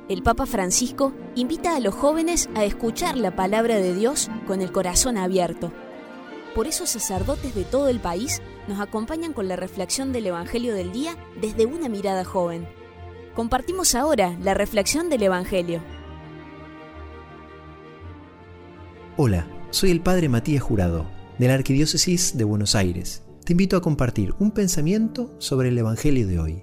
el Papa Francisco invita a los jóvenes a escuchar la palabra de Dios con el corazón abierto. Por eso sacerdotes de todo el país nos acompañan con la reflexión del Evangelio del día desde una mirada joven. Compartimos ahora la reflexión del Evangelio. Hola, soy el Padre Matías Jurado, de la Arquidiócesis de Buenos Aires. Te invito a compartir un pensamiento sobre el Evangelio de hoy.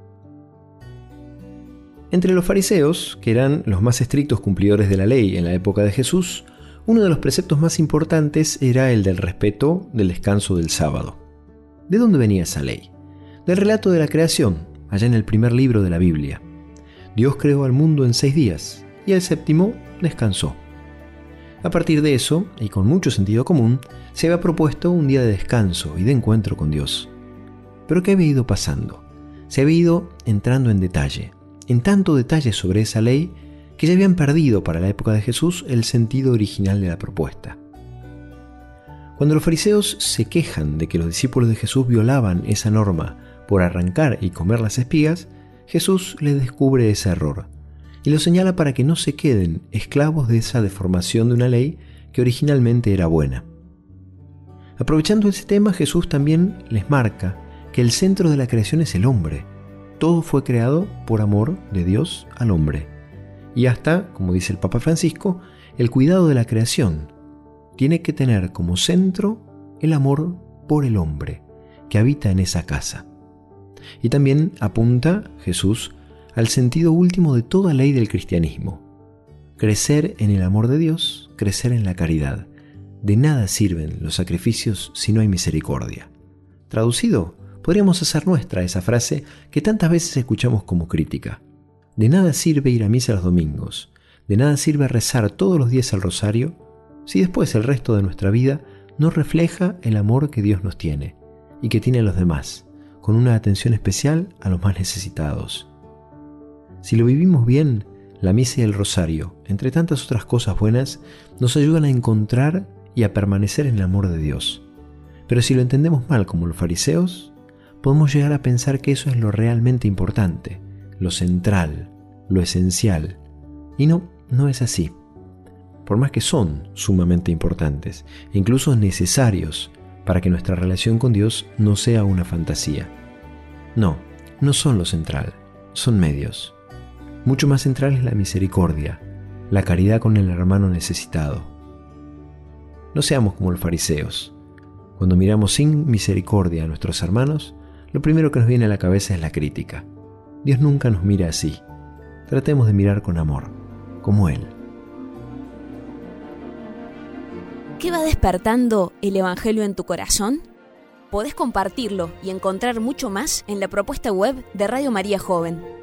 Entre los fariseos, que eran los más estrictos cumplidores de la ley en la época de Jesús, uno de los preceptos más importantes era el del respeto del descanso del sábado. ¿De dónde venía esa ley? Del relato de la creación, allá en el primer libro de la Biblia. Dios creó al mundo en 6 días y el séptimo descansó. A partir de eso, y con mucho sentido común, se había propuesto un día de descanso y de encuentro con Dios. ¿Pero qué había ido pasando? Se había ido entrando en tanto detalle sobre esa ley, que ya habían perdido para la época de Jesús el sentido original de la propuesta. Cuando los fariseos se quejan de que los discípulos de Jesús violaban esa norma por arrancar y comer las espigas, Jesús les descubre ese error y los señala para que no se queden esclavos de esa deformación de una ley que originalmente era buena. Aprovechando ese tema, Jesús también les marca que el centro de la creación es el hombre. Todo fue creado por amor de Dios al hombre. Y hasta, como dice el Papa Francisco, el cuidado de la creación tiene que tener como centro el amor por el hombre que habita en esa casa. Y también apunta Jesús al sentido último de toda ley del cristianismo: crecer en el amor de Dios, crecer en la caridad. De nada sirven los sacrificios si no hay misericordia. Traducido, podríamos hacer nuestra esa frase que tantas veces escuchamos como crítica. De nada sirve ir a misa los domingos, de nada sirve rezar todos los días el rosario, si después el resto de nuestra vida no refleja el amor que Dios nos tiene y que tiene a los demás, con una atención especial a los más necesitados. Si lo vivimos bien, la misa y el rosario, entre tantas otras cosas buenas, nos ayudan a encontrar y a permanecer en el amor de Dios. Pero si lo entendemos mal como los fariseos, podemos llegar a pensar que eso es lo realmente importante, lo central, lo esencial. Y no es así. Por más que son sumamente importantes e incluso necesarios para que nuestra relación con Dios no sea una fantasía. No son lo central, son medios. Mucho más central es la misericordia, la caridad con el hermano necesitado. No seamos como los fariseos. Cuando miramos sin misericordia a nuestros hermanos, lo primero que nos viene a la cabeza es la crítica. Dios nunca nos mira así. Tratemos de mirar con amor, como Él. ¿Qué va despertando el Evangelio en tu corazón? Podés compartirlo y encontrar mucho más en la propuesta web de Radio María Joven.